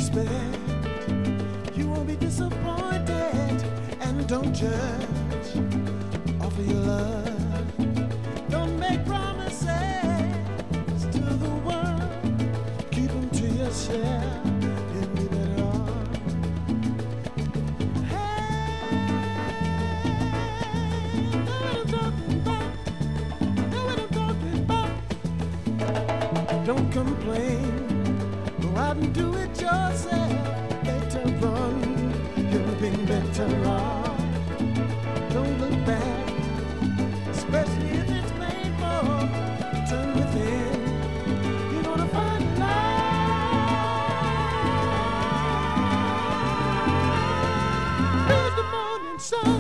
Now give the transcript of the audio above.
expect. You won't be disappointed, and don't judge. Offer your love. Don't make promises to the world. Keep them to yourself. You'll be better off. Hey, know what I'm talking about. Know what I'm talking about. Don't complain. Go out and do it yourself. Later on, you'll be better off. Don't look back, especially if it's painful. Turn within. You're gonna find love. Here's the morning sun.